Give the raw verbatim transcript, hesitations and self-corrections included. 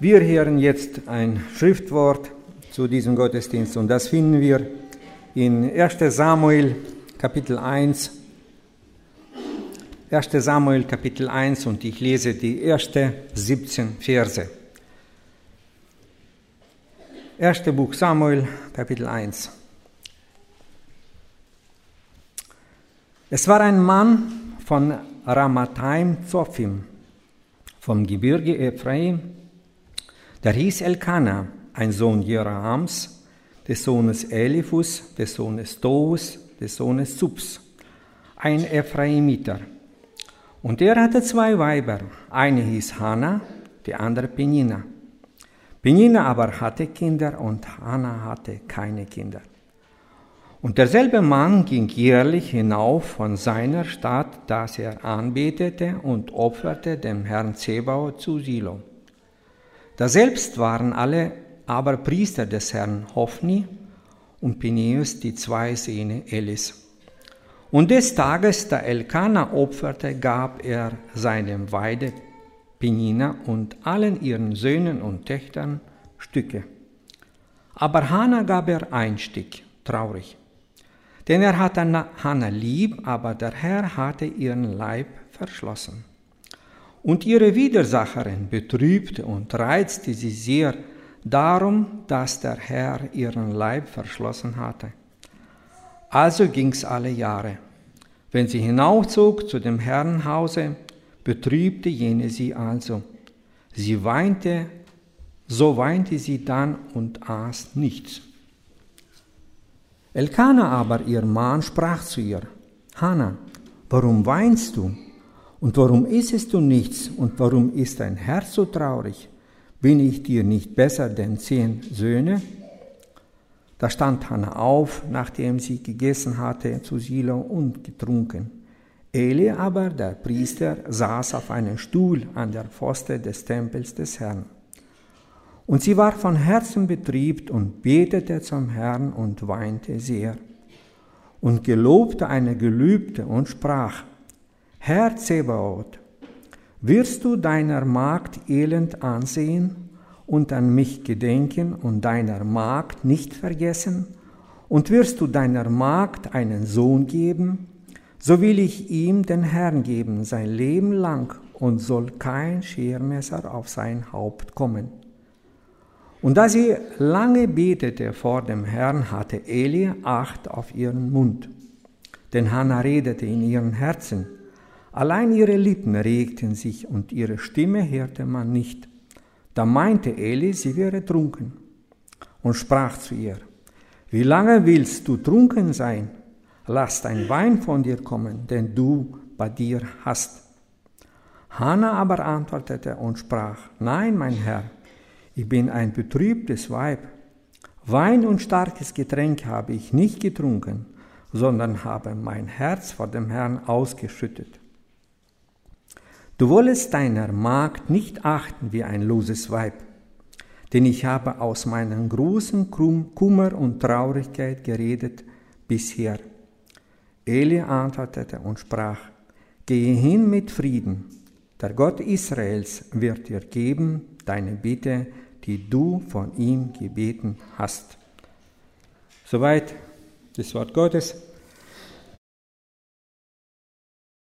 Wir hören jetzt ein Schriftwort zu diesem Gottesdienst und das finden wir in erster Samuel Kapitel eins. erster Samuel Kapitel eins und ich lese die ersten siebzehn Verse. Erste Buch Samuel Kapitel eins. Es war ein Mann von Ramathaim Zophim, vom Gebirge Ephraim, der hieß Elkana, ein Sohn Jerahams, des Sohnes Eliphus, des Sohnes Tohus, des Sohnes Subs, ein Ephraimiter. Und er hatte zwei Weiber, eine hieß Hannah, die andere Penina. Penina aber hatte Kinder und Hannah hatte keine Kinder. Und derselbe Mann ging jährlich hinauf von seiner Stadt, dass er anbetete und opferte dem Herrn Zebaoth zu Silo. Daselbst waren alle aber Priester des Herrn Hophni und Pinheas, die zwei Söhne Elis. Und des Tages, da Elkana opferte, gab er seinem Weide Penina und allen ihren Söhnen und Töchtern Stücke. Aber Hannah gab er ein Stück, traurig. Denn er hatte Hannah lieb, aber der Herr hatte ihren Leib verschlossen. Und ihre Widersacherin betrübte und reizte sie sehr darum, dass der Herr ihren Leib verschlossen hatte. Also ging's alle Jahre. Wenn sie hinaufzog zu dem Herrenhause, betrübte jene sie also. Sie weinte, so weinte sie dann und aß nichts. Elkana aber, ihr Mann, sprach zu ihr: Hannah, warum weinst du? Und warum isst du nichts? Und warum ist dein Herz so traurig? Bin ich dir nicht besser denn zehn Söhne? Da stand Hannah auf, nachdem sie gegessen hatte, zu Silo und getrunken. Eli aber, der Priester, saß auf einem Stuhl an der Pfoste des Tempels des Herrn. Und sie war von Herzen betrübt und betete zum Herrn und weinte sehr. Und gelobte eine Gelübde und sprach: Herr Zebaoth, wirst du deiner Magd elend ansehen und an mich gedenken und deiner Magd nicht vergessen? Und wirst du deiner Magd einen Sohn geben, so will ich ihm den Herrn geben sein Leben lang und soll kein Schermesser auf sein Haupt kommen. Und da sie lange betete vor dem Herrn, hatte Eli Acht auf ihren Mund. Denn Hannah redete in ihrem Herzen. Allein ihre Lippen regten sich und ihre Stimme hörte man nicht. Da meinte Eli, sie wäre trunken und sprach zu ihr: Wie lange willst du trunken sein? Lass dein Wein von dir kommen, den du bei dir hast. Hannah aber antwortete und sprach: Nein, mein Herr, ich bin ein betrübtes Weib. Wein und starkes Getränk habe ich nicht getrunken, sondern habe mein Herz vor dem Herrn ausgeschüttet. Du wollest deiner Magd nicht achten wie ein loses Weib, denn ich habe aus meinem großen Kummer und Traurigkeit geredet bisher. Eli antwortete und sprach: Gehe hin mit Frieden, der Gott Israels wird dir geben deine Bitte, die du von ihm gebeten hast. Soweit das Wort Gottes.